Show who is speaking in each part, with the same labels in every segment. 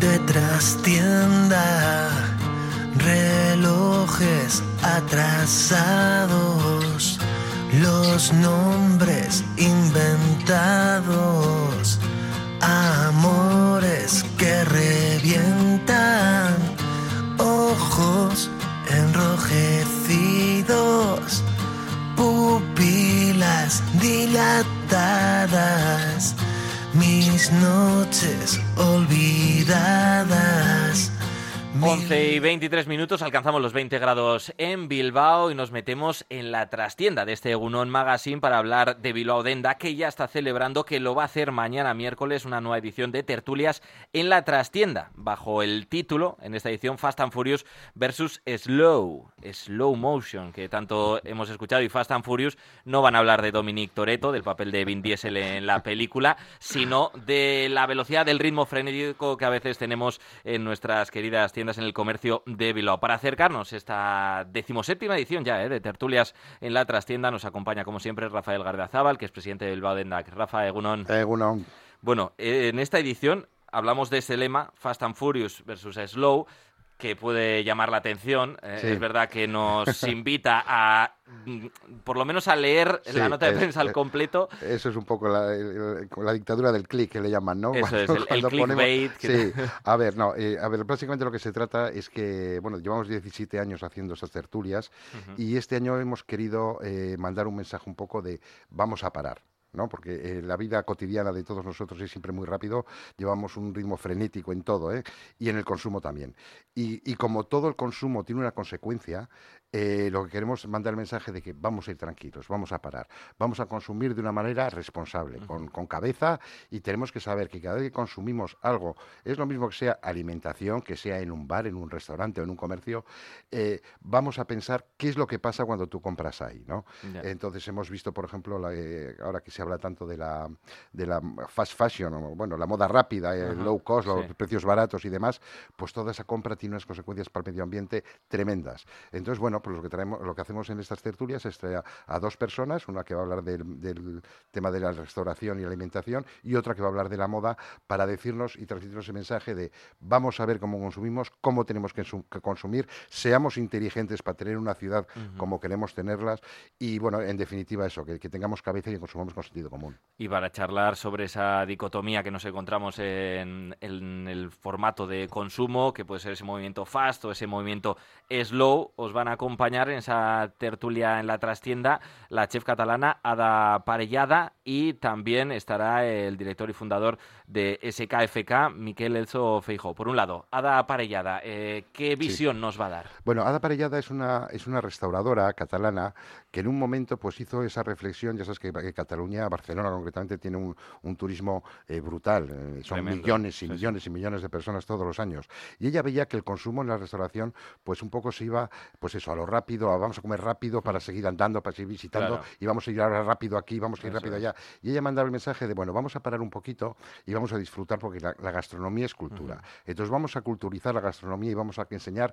Speaker 1: de trastienda, relojes atrasados, los nombres inventados, amores que revientan, ojos enrojecidos, pupilas dilatadas, mis noches olvidadas.
Speaker 2: 11:23, alcanzamos los 20 grados en Bilbao y nos metemos en la trastienda de este Egunon Magazine para hablar de Bilbao Denda, que ya está celebrando, que lo va a hacer mañana miércoles, una nueva edición de tertulias en la trastienda, bajo el título, en esta edición, Fast and Furious versus Slow Motion, que tanto hemos escuchado. Y Fast and Furious no van a hablar de Dominic Toretto, del papel de Vin Diesel en la película, sino de la velocidad, del ritmo frenético que a veces tenemos en nuestras queridas tiendas en el comercio de Bilbao. Para acercarnos esta 17ª edición ya de tertulias en la trastienda, nos acompaña como siempre Rafael Gardiazabal, que es presidente del Bilbao Denda. Rafa, Egunon.
Speaker 3: Egunon.
Speaker 2: Bueno, en esta edición hablamos de ese lema, Fast and Furious versus Slow, que puede llamar la atención.
Speaker 3: Sí.
Speaker 2: Es verdad que nos invita a, por lo menos, a leer la nota de prensa al completo.
Speaker 3: Eso es un poco la dictadura del click, que le llaman, ¿no?
Speaker 2: Eso es, el clickbait.
Speaker 3: Sí, a ver, básicamente lo que se trata es que, bueno, llevamos 17 años haciendo esas tertulias y este año hemos querido mandar un mensaje un poco de vamos a parar, ¿no? Porque la vida cotidiana de todos nosotros es siempre muy rápido, llevamos un ritmo frenético en todo, y en el consumo también. Y como todo el consumo tiene una consecuencia, lo que queremos es mandar el mensaje de que vamos a ir tranquilos, vamos a parar, vamos a consumir de una manera responsable, con cabeza, y tenemos que saber que cada vez que consumimos algo, es lo mismo que sea alimentación, que sea en un bar, en un restaurante o en un comercio, vamos a pensar qué es lo que pasa cuando tú compras ahí, ¿no? Entonces hemos visto, por ejemplo, ahora que se habla tanto de la fast fashion, bueno, la moda rápida, el low cost, los precios baratos y demás, pues toda esa compra tiene unas consecuencias para el medio ambiente tremendas. Entonces, bueno, pues lo que hacemos en estas tertulias es traer a dos personas, una que va a hablar del tema de la restauración y alimentación y otra que va a hablar de la moda, para decirnos y transmitirnos el mensaje de vamos a ver cómo consumimos, cómo tenemos que consumir, seamos inteligentes para tener una ciudad como queremos tenerlas y, bueno, en definitiva eso, que tengamos cabeza y que consumamos con sentido común.
Speaker 2: Y para charlar sobre esa dicotomía que nos encontramos en el formato de consumo, que puede ser ese movimiento fast o ese movimiento slow, os van a acompañar en esa tertulia en la trastienda la chef catalana Ada Parellada, y también estará el director y fundador de SKFK, Miquel Elzo Feijóo. Por un lado, Ada Parellada, ¿qué visión nos va a dar?
Speaker 3: Bueno, Ada Parellada es una restauradora catalana que en un momento pues hizo esa reflexión. Ya sabes que Cataluña, Barcelona concretamente, tiene un turismo brutal. Son tremendo. Millones y millones y millones de personas todos los años. Y ella veía que el consumo en la restauración pues un poco se iba, pues eso, a lo rápido, vamos a comer rápido para seguir andando, para seguir visitando, y vamos a ir ahora rápido aquí, vamos a ir rápido allá. Y ella mandaba el mensaje de, bueno, vamos a parar un poquito y vamos a disfrutar, porque la gastronomía es cultura. Entonces vamos a culturizar la gastronomía y vamos a enseñar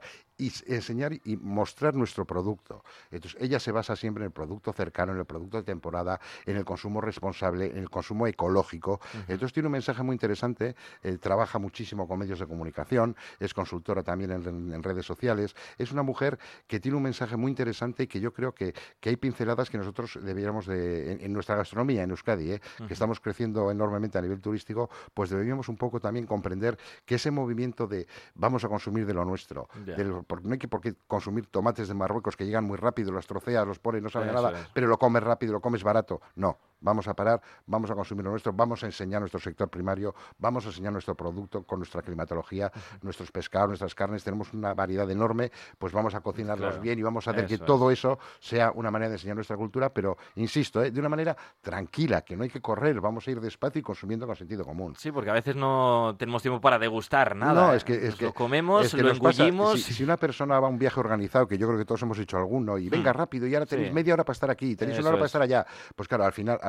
Speaker 3: y mostrar nuestro producto. Entonces ella se basa siempre en el producto cercano, en el producto de temporada, en el consumo responsable, en el consumo ecológico. Entonces tiene un mensaje muy interesante, trabaja muchísimo con medios de comunicación, es consultora también en redes sociales. Es una mujer que tiene un mensaje muy interesante y que yo creo que hay pinceladas que nosotros deberíamos en nuestra gastronomía, en Euskadi, que estamos creciendo enormemente a nivel turístico, pues deberíamos un poco también comprender que ese movimiento de vamos a consumir de lo nuestro, porque no hay por qué consumir tomates de Marruecos que llegan muy rápido, los troceas, los pones, no sabe nada, pero lo comes rápido, lo comes barato. No, vamos a parar, vamos a consumir lo nuestro, vamos a enseñar nuestro sector primario, vamos a enseñar nuestro producto con nuestra climatología, nuestros pescados, nuestras carnes, tenemos una variedad enorme, pues vamos a cocinarlos bien y vamos a hacer que todo eso sea una manera de enseñar nuestra cultura, pero, insisto, de una manera tranquila, que no hay que correr, vamos a ir despacio y consumiendo con sentido común.
Speaker 2: Sí, porque a veces no tenemos tiempo para degustar nada.
Speaker 3: No, es que
Speaker 2: lo comemos, lo engullimos.
Speaker 3: Si una persona va a un viaje organizado, que yo creo que todos hemos hecho alguno, y venga rápido, y ahora tenéis media hora para estar aquí, tenéis una hora para estar allá, pues claro, al final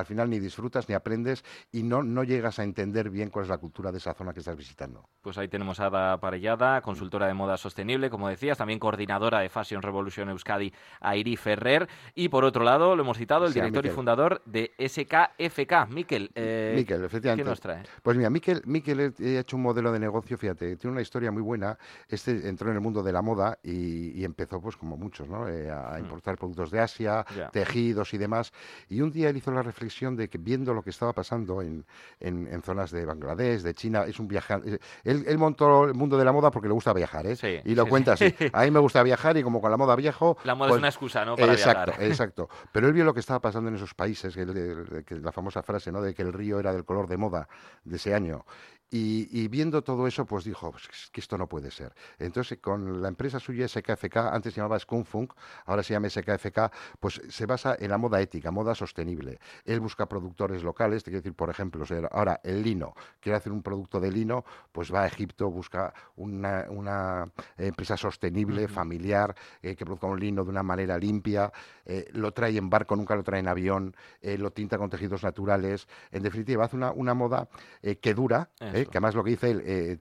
Speaker 3: al final ni disfrutas ni aprendes y no llegas a entender bien cuál es la cultura de esa zona que estás visitando.
Speaker 2: Pues ahí tenemos a Ada Parellada, consultora de moda sostenible, como decías, también coordinadora de Fashion Revolution Euskadi, Airi Ferrer, y por otro lado, lo hemos citado, el director y fundador de SKFK, Mikel.
Speaker 3: Mikel, efectivamente.
Speaker 2: ¿Qué nos trae?
Speaker 3: Pues mira, Mikel ha hecho un modelo de negocio, fíjate, tiene una historia muy buena. Este entró en el mundo de la moda y empezó, pues como muchos, ¿no? A importar productos de Asia, tejidos y demás. Y un día él hizo la reflexión de que viendo lo que estaba pasando en zonas de Bangladesh, de China, es un viajante. Él montó el mundo de la moda porque le gusta viajar, ¿eh?
Speaker 2: Sí,
Speaker 3: y lo cuenta así. A mí me gusta viajar y como con la moda viajo...
Speaker 2: La moda
Speaker 3: pues,
Speaker 2: es una excusa, ¿no? Para viajar.
Speaker 3: Exacto. Pero él vio lo que estaba pasando en esos países, que la famosa frase, ¿no? De que el río era del color de moda de ese año. Y viendo todo eso, pues dijo, pues, que esto no puede ser. Entonces, con la empresa suya, SKFK, antes se llamaba Skunfunk, ahora se llama SKFK, pues se basa en la moda ética, moda sostenible. Él busca productores locales, te quiero decir, por ejemplo, ahora el lino, quiere hacer un producto de lino, pues va a Egipto, busca una empresa sostenible, familiar, que produzca un lino de una manera limpia, lo trae en barco, nunca lo trae en avión, lo tinta con tejidos naturales, en definitiva, hace una moda que dura, que además lo que dice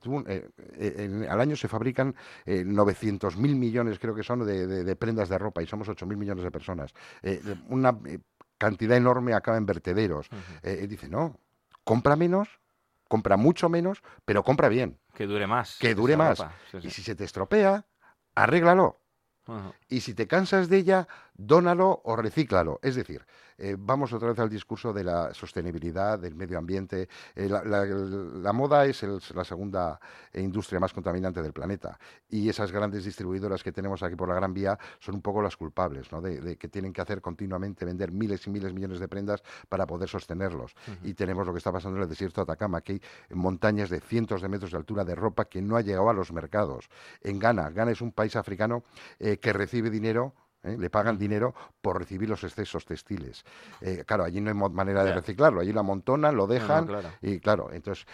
Speaker 3: él, al año se fabrican 900.000 millones, creo que son, de prendas de ropa y somos 8.000 millones de personas. Una cantidad enorme acaba en vertederos. Él dice, no, compra menos, compra mucho menos, pero compra bien.
Speaker 2: Que dure más.
Speaker 3: Que dure más.
Speaker 2: Sí.
Speaker 3: Y si se te estropea, arréglalo. Y si te cansas de ella, dónalo o recíclalo. Es decir, vamos otra vez al discurso de la sostenibilidad, del medio ambiente. La moda es la segunda industria más contaminante del planeta y esas grandes distribuidoras que tenemos aquí por la Gran Vía son un poco las culpables, ¿no? de que tienen que hacer continuamente vender miles y miles, millones de prendas para poder sostenerlos. Y tenemos lo que está pasando en el desierto de Atacama, que hay montañas de cientos de metros de altura de ropa que no ha llegado a los mercados. En Ghana es un país africano que recibe dinero, le pagan dinero por recibir los excesos textiles. Claro, allí no hay manera de reciclarlo, allí lo amontonan, lo dejan, y claro, entonces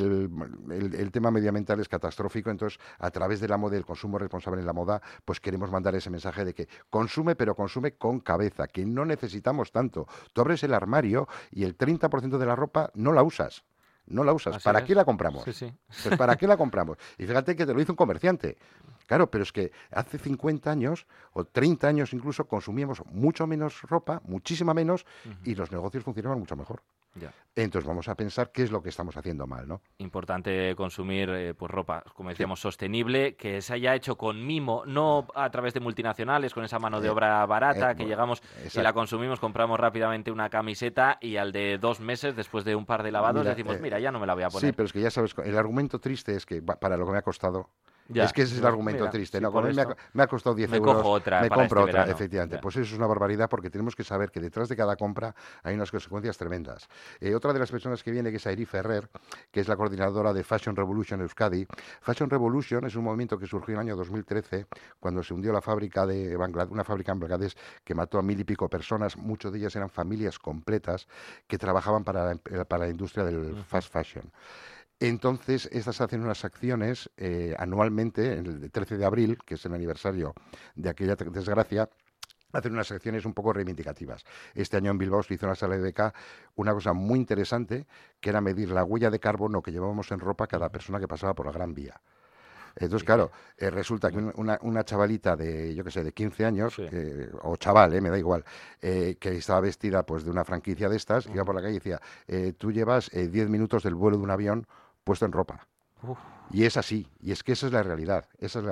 Speaker 3: el tema medioambiental es catastrófico. Entonces, a través de la moda y el consumo responsable en la moda, pues queremos mandar ese mensaje de que consume, pero consume con cabeza, que no necesitamos tanto. Tú abres el armario y el 30% de la ropa no la usas. No la usas. ¿Para qué la compramos?
Speaker 2: Sí.
Speaker 3: Pues ¿para qué la compramos? Y fíjate que te lo dice un comerciante. Claro, pero es que hace 50 años o 30 años incluso consumíamos mucho menos ropa, muchísima menos, y los negocios funcionaban mucho mejor.
Speaker 2: Ya.
Speaker 3: Entonces vamos a pensar qué es lo que estamos haciendo mal, ¿no?
Speaker 2: Consumir pues ropa, como decíamos, sostenible, que se haya hecho con mimo, no a través de multinacionales, con esa mano de obra barata, que llegamos y la consumimos, compramos rápidamente una camiseta y al de 2 meses, después de un par de lavados, decimos, ya no me la voy a poner.
Speaker 3: Sí, pero es que ya sabes, el argumento triste es que para lo que me ha costado... es que ese es el argumento triste. ¿No? Me ha costado 10 euros,
Speaker 2: me compro otra,
Speaker 3: efectivamente. Pues eso es una barbaridad porque tenemos que saber que detrás de cada compra hay unas consecuencias tremendas. Otra de las personas que viene, que es Airi Ferrer, que es la coordinadora de Fashion Revolution Euskadi. Fashion Revolution es un movimiento que surgió en el año 2013, cuando se hundió la fábrica de Bangladesh, una fábrica en Bangladesh que mató a 1.000 y pico personas. Muchas de ellas eran familias completas que trabajaban para la industria del fast fashion. Entonces, estas hacen unas acciones anualmente, el 13 de abril, que es el aniversario de aquella desgracia, hacen unas acciones un poco reivindicativas. Este año en Bilbao se hizo en la sala de BK una cosa muy interesante, que era medir la huella de carbono que llevábamos en ropa cada persona que pasaba por la Gran Vía. Entonces, claro, resulta que una chavalita de, yo qué sé, de 15 años, o chaval, me da igual, que estaba vestida pues de una franquicia de estas, iba por la calle y decía, tú llevas 10 minutos del vuelo de un avión puesto en ropa. Y es así, y es que esa es la realidad,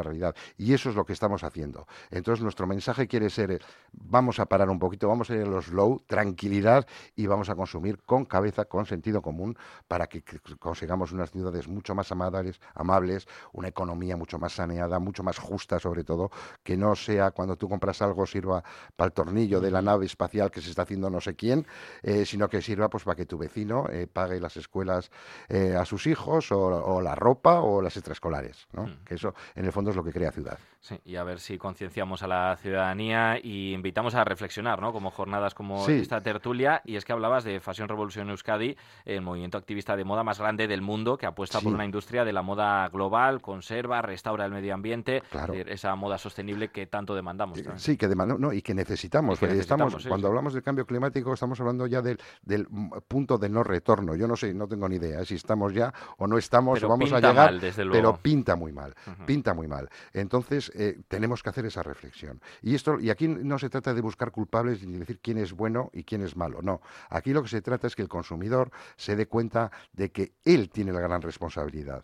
Speaker 3: y eso es lo que estamos haciendo. Entonces nuestro mensaje quiere ser, vamos a parar un poquito, vamos a ir a lo slow, tranquilidad, y vamos a consumir con cabeza, con sentido común, para que consigamos unas ciudades mucho más amables, una economía mucho más saneada, mucho más justa sobre todo, que no sea cuando tú compras algo sirva para el tornillo de la nave espacial que se está haciendo no sé quién, sino que sirva pues para que tu vecino pague las escuelas a sus hijos, o la ropa, o las extraescolares, ¿no? Que eso en el fondo es lo que crea ciudad.
Speaker 2: Sí, y a ver si concienciamos a la ciudadanía y invitamos a reflexionar, ¿no? Como jornadas como esta tertulia. Y es que hablabas de Fashion Revolution Euskadi, el movimiento activista de moda más grande del mundo, que apuesta por una industria de la moda global, conserva, restaura el medio ambiente, esa moda sostenible que tanto demandamos también.
Speaker 3: Sí, que demandamos, y que necesitamos. Cuando hablamos del cambio climático, estamos hablando ya del punto de no retorno. Yo no sé, no tengo ni idea si estamos ya o no estamos,
Speaker 2: pero
Speaker 3: o vamos a llegar,
Speaker 2: mal, desde luego.
Speaker 3: Pero pinta muy mal, pinta muy mal. Entonces, tenemos que hacer esa reflexión. Y aquí no se trata de buscar culpables ni decir quién es bueno y quién es malo, no. Aquí lo que se trata es que el consumidor se dé cuenta de que él tiene la gran responsabilidad.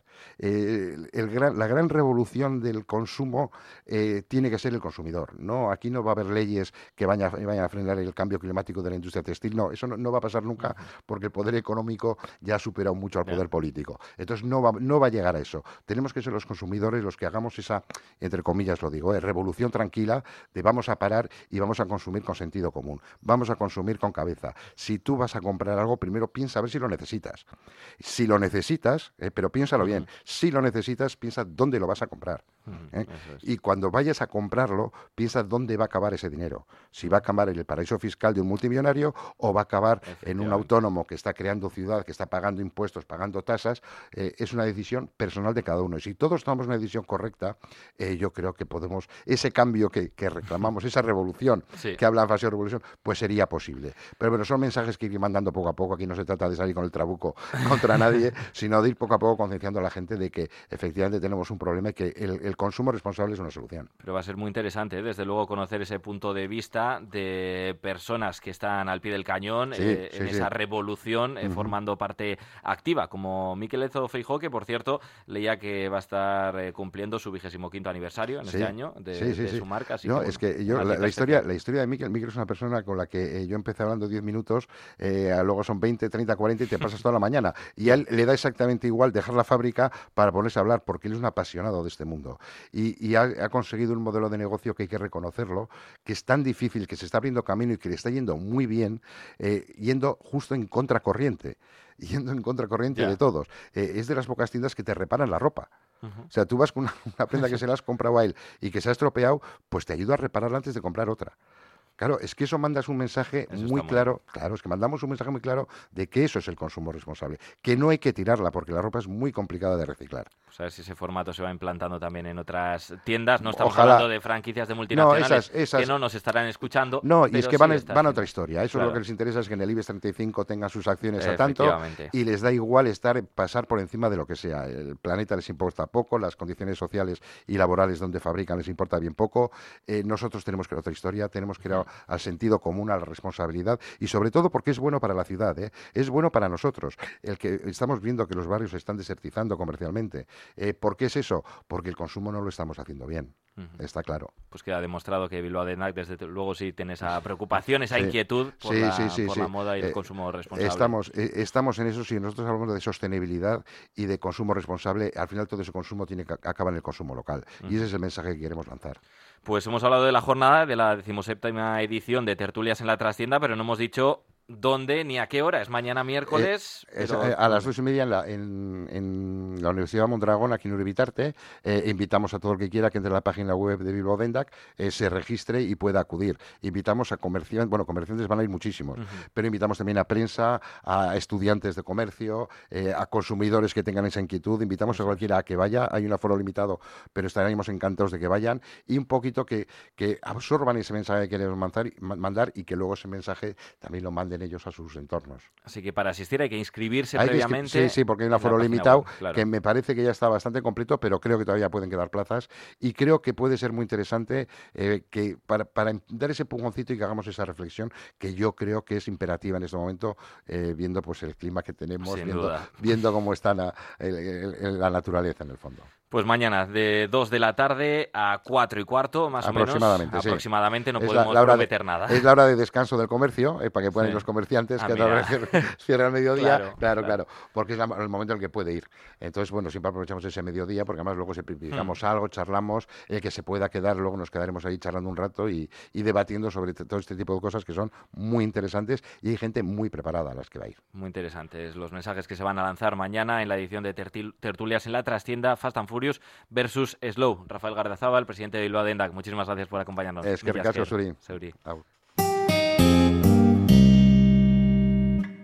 Speaker 3: La gran revolución del consumo tiene que ser el consumidor, ¿no? Aquí no va a haber leyes que vayan a frenar el cambio climático de la industria textil, no, eso no va a pasar nunca, porque el poder económico ya ha superado mucho al poder político. Entonces no va a llegar a eso. Tenemos que ser los consumidores los que hagamos esa, entre comillas lo digo, revolución tranquila de vamos a parar y vamos a consumir con sentido común, vamos a consumir con cabeza. Si tú vas a comprar algo, primero piensa a ver si lo necesitas. Si lo necesitas, pero piénsalo bien, si lo necesitas, piensa dónde lo vas a comprar. Y cuando vayas a comprarlo, piensa dónde va a acabar ese dinero. Si va a acabar en el paraíso fiscal de un multimillonario o va a acabar en un autónomo que está creando ciudad, que está pagando impuestos, pagando tasas. Es una decisión personal de cada uno. Y si todos tomamos una decisión correcta, yo creo que podemos, ese cambio que reclamamos, esa revolución que habla Fashion Revolution, pues sería posible. Pero bueno, son mensajes que ir mandando poco a poco. Aquí no se trata de salir con el trabuco contra nadie, sino de ir poco a poco concienciando a la gente de que efectivamente tenemos un problema y que el consumo responsable es una solución.
Speaker 2: Pero va a ser muy interesante, desde luego, conocer ese punto de vista de personas que están al pie del cañón en esa revolución, formando parte activa, como Mikel Ezo Feijóo, que por cierto leía que va a estar cumpliendo su 25º aniversario en este año de su marca. Así
Speaker 3: no,
Speaker 2: que,
Speaker 3: es que yo, la historia de Mikel es una persona con la que yo empecé hablando 10 minutos, luego son 20, 30, 40 y te pasas toda la mañana. Y a él le da exactamente igual dejar la fábrica para ponerse a hablar, porque él es un apasionado de este mundo. Y ha conseguido un modelo de negocio que hay que reconocerlo, que es tan difícil, que se está abriendo camino y que le está yendo muy bien, yendo justo en contracorriente. De todos. Es de las pocas tiendas que te reparan la ropa. O sea, tú vas con una prenda que se la has comprado a él y que se ha estropeado, pues te ayuda a repararla antes de comprar otra. Claro, es que eso mandas un mensaje muy claro. Claro, es que mandamos un mensaje muy claro de que eso es el consumo responsable. Que no hay que tirarla porque la ropa es muy complicada de reciclar.
Speaker 2: Pues a ver si ese formato se va implantando también en otras tiendas. No estamos hablando de franquicias de multinacionales que no nos estarán escuchando.
Speaker 3: No, y es que van a otra historia. Eso es lo que les interesa, es que en el IBEX 35 tengan sus acciones a tanto y les da igual pasar por encima de lo que sea. El planeta les importa poco, las condiciones sociales y laborales donde fabrican les importa bien poco. Nosotros tenemos que ir a otra historia, tenemos que ir al sentido común, a la responsabilidad y sobre todo porque es bueno para la ciudad, es bueno para nosotros. El que estamos viendo que los barrios se están desertizando comercialmente. ¿Por qué es eso? Porque el consumo no lo estamos haciendo bien. Está claro.
Speaker 2: Pues queda demostrado que Bilbao Dendak, desde luego, sí tiene esa preocupación, esa inquietud por la moda y el consumo responsable.
Speaker 3: Estamos en eso. Si nosotros hablamos de sostenibilidad y de consumo responsable, al final todo ese consumo tiene que acabar en el consumo local. Y ese es el mensaje que queremos lanzar.
Speaker 2: Pues hemos hablado de la jornada, de la 17ª edición de Tertulias en la Trastienda, pero no hemos dicho dónde ni a qué hora. Es mañana miércoles.
Speaker 3: A las 2:30 en la Universidad de Mondragón, aquí en Uribitarte. Invitamos a todo el que quiera que entre en la página web de Bilbao Dendak, se registre y pueda acudir. Invitamos a comerciantes, comerciantes van a ir muchísimos, pero invitamos también a prensa, a estudiantes de comercio, a consumidores que tengan esa inquietud. Invitamos a cualquiera a que vaya. Hay un aforo limitado, pero estaremos encantados de que vayan y un poquito que absorban ese mensaje que queremos mandar y que luego ese mensaje también lo manden ellos a sus entornos.
Speaker 2: Así que para asistir hay que inscribirse previamente.
Speaker 3: Sí, porque hay un aforo limitado que me parece que ya está bastante completo, pero creo que todavía pueden quedar plazas y creo que puede ser muy interesante que para dar ese pujoncito y que hagamos esa reflexión que yo creo que es imperativa en este momento, viendo pues el clima que tenemos, viendo cómo está la naturaleza en el fondo.
Speaker 2: Pues mañana de 2 de la tarde a 4:15, más o menos. Aproximadamente, no podemos prometer nada.
Speaker 3: Es la hora de descanso del comercio, para que puedan ir los comerciantes, que cierran al mediodía. Claro, porque es el momento en el que puede ir. Entonces, bueno, siempre aprovechamos ese mediodía, porque además luego simplificamos algo, charlamos, que se pueda quedar, luego nos quedaremos ahí charlando un rato y debatiendo sobre todo este tipo de cosas que son muy interesantes y hay gente muy preparada a las que va a ir.
Speaker 2: Muy interesantes los mensajes que se van a lanzar mañana en la edición de Tertulias en la Trastienda Fast and Furious. Furious versus Slow. Rafael Gardezábal, presidente de Bilbao Dendac, muchísimas gracias por acompañarnos.
Speaker 3: Es que me caso, Suri.